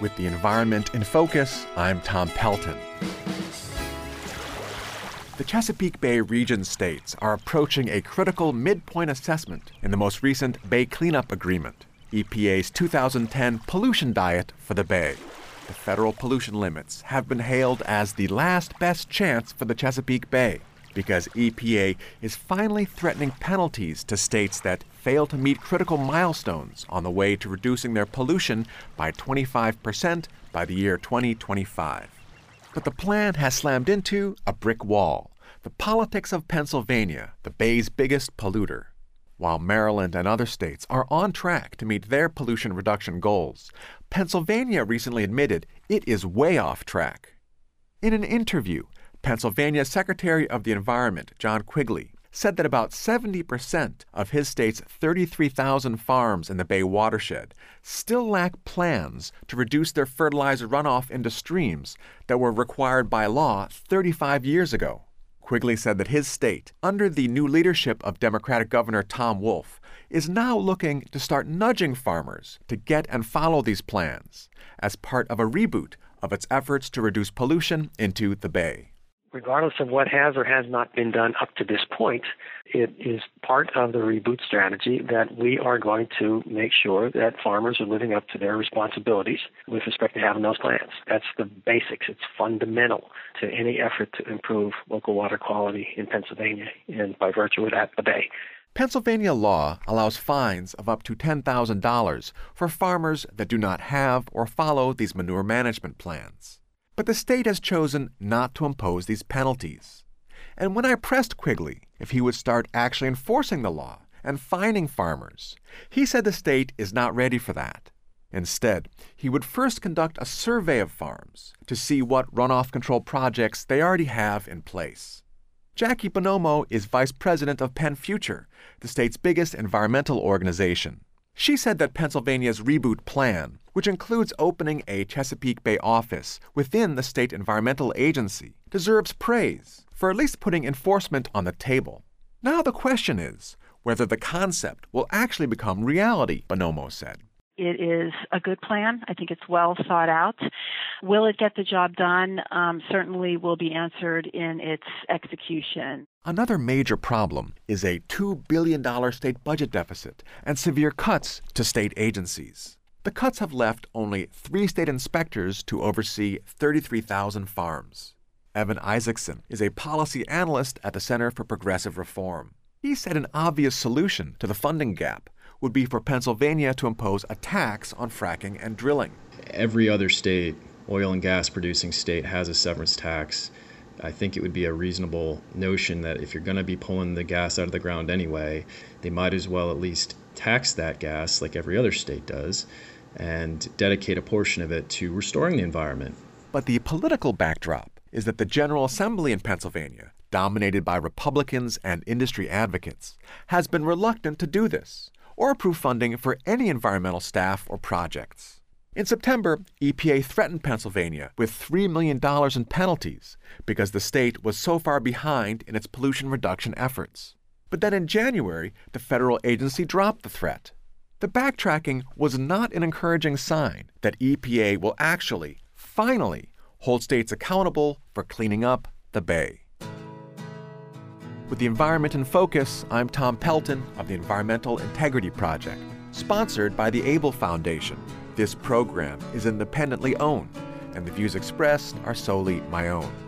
With the environment in focus, I'm Tom Pelton. The Chesapeake Bay region states are approaching a critical midpoint assessment in the most recent Bay Cleanup Agreement, EPA's 2010 pollution diet for the Bay. The federal pollution limits have been hailed as the last best chance for the Chesapeake Bay because EPA is finally threatening penalties to states that fail to meet critical milestones on the way to reducing their pollution by 25% by the year 2025. But the plan has slammed into a brick wall, the politics of Pennsylvania, the Bay's biggest polluter. While Maryland and other states are on track to meet their pollution reduction goals, Pennsylvania recently admitted it is way off track. In an interview, Pennsylvania Secretary of the Environment, John Quigley, said that about 70% of his state's 33,000 farms in the Bay watershed still lack plans to reduce their fertilizer runoff into streams that were required by law 35 years ago. Quigley said that his state, under the new leadership of Democratic Governor Tom Wolf, is now looking to start nudging farmers to get and follow these plans as part of a reboot of its efforts to reduce pollution into the Bay. Regardless of what has or has not been done up to this point, it is part of the reboot strategy that we are going to make sure that farmers are living up to their responsibilities with respect to having those plans. That's the basics. It's fundamental to any effort to improve local water quality in Pennsylvania, and by virtue of that, the Bay. Pennsylvania law allows fines of up to $10,000 for farmers that do not have or follow these manure management plans. But the state has chosen not to impose these penalties. And when I pressed Quigley if he would start actually enforcing the law and fining farmers, he said the state is not ready for that. Instead, he would first conduct a survey of farms to see what runoff control projects they already have in place. Jackie Bonomo is vice president of Penn Future, the state's biggest environmental organization. She said that Pennsylvania's reboot plan, which includes opening a Chesapeake Bay office within the state environmental agency, deserves praise for at least putting enforcement on the table. Now the question is whether the concept will actually become reality, Bonomo said. It is a good plan. I think it's well thought out. Will it get the job done? Certainly will be answered in its execution. Another major problem is a $2 billion state budget deficit and severe cuts to state agencies. The cuts have left only 3 state inspectors to oversee 33,000 farms. Evan Isaacson is a policy analyst at the Center for Progressive Reform. He said an obvious solution to the funding gap would be for Pennsylvania to impose a tax on fracking and drilling. Every other state, oil and gas producing state, has a severance tax. I think it would be a reasonable notion that if you're going to be pulling the gas out of the ground anyway, they might as well at least tax that gas like every other state does and dedicate a portion of it to restoring the environment. But the political backdrop is that the General Assembly in Pennsylvania, dominated by Republicans and industry advocates, has been reluctant to do this or approve funding for any environmental staff or projects. In September, EPA threatened Pennsylvania with $3 million in penalties because the state was so far behind in its pollution reduction efforts. But then in January, the federal agency dropped the threat. The backtracking was not an encouraging sign that EPA will actually, finally, hold states accountable for cleaning up the Bay. With the environment in focus, I'm Tom Pelton of the Environmental Integrity Project, sponsored by the Able Foundation. This program is independently owned, and the views expressed are solely my own.